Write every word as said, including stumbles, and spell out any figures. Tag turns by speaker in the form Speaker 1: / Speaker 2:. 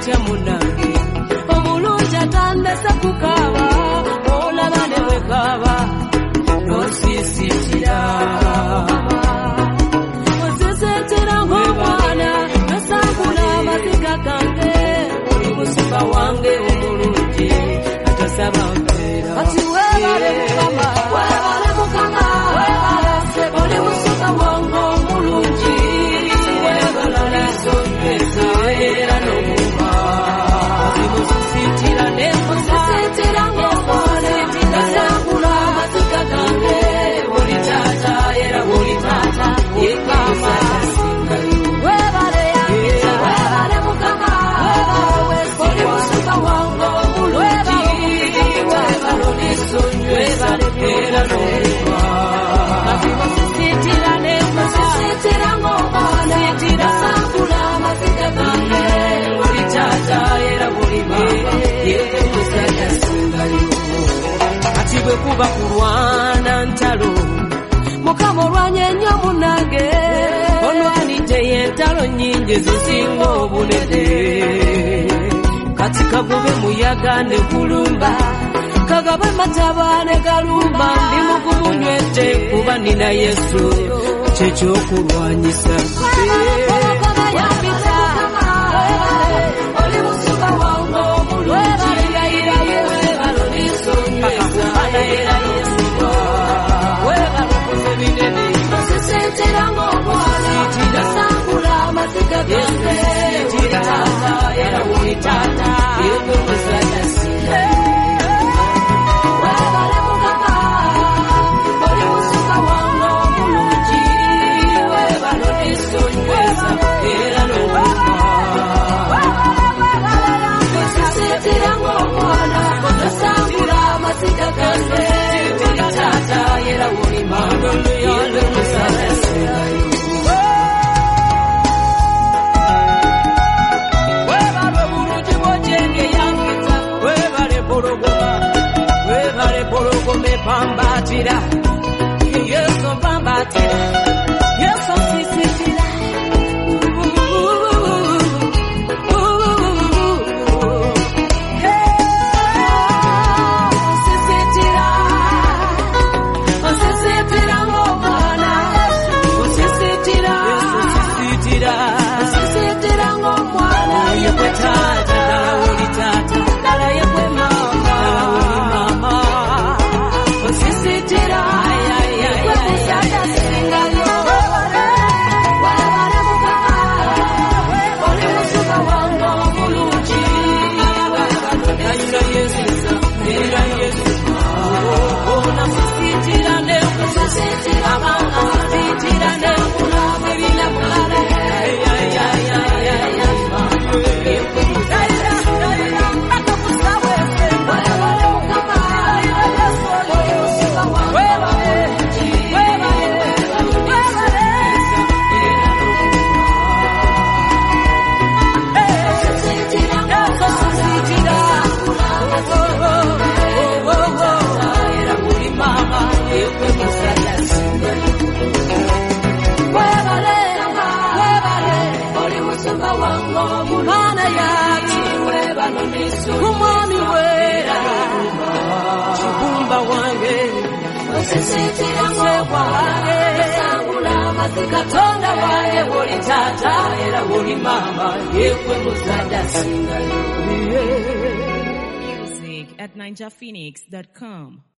Speaker 1: utya munange omulungi atandese kukaba olabane wekaba nosisitira osisitira ng'omwana nosangula amaziga gange oli musumba wange omulungi atasaba mpeera ati webale mukama webale mukama webale oli musumba wange omulungi webala lisonyweza era n'omuba zimusisitira nemusisitira ng'omwana nasangula amaziga gange oli taata era oli taata yekama webale yangita webale mukama webale oli musumba wange omulungi webala lisonyweza era n'omuba zimusisitira nemusisitira ng'omwana nasangula amaziga gange oli taata era oli baba yemusajja singayo ati bwe kuba kulwana ntalo mukama olwanya ennyo munange olwanidde y'entalo nnyingi zisinga obunene kati kagobe muyaga ne kulumba kagabe mataba ne galumba ndi mugumu nywedde kuba nina yesu kyekyokulwanyisa oli musumba wange omulungi era webalo lisonyweza era yesu webalo kuze binene nosisitira ng'omwana nasangula amaziga gange oli taata era oli taata yewe musajja singayo webale mukama oli musumba wange omulungi webalo lisonyweza era n'omuba nosisitira ng'omwana nasangula amaziga gange oli taata era oli mama yewe musajja singayo webale bulungi bw'ojenge yangita webale pologoma webale pologoma epambatira yesu pambatira yesu sisitira osisitira osisitira ng'omwana osisitira osisitira ng'omwana yekwe taata oli taata dala yekwe mama mama osisitira yekwe musajja singayo webale mukama oli musumba wange omulungi webalo yesu era yesu onasisitira nekusisitira amasisitira nekulamu ebina mulale umwami wera kibumba wange osisitira ng'omwana nasangula amaziga katonda wange oli taata era oli mama yekwe musajja singayo
Speaker 2: Music at ninja phoenix dot com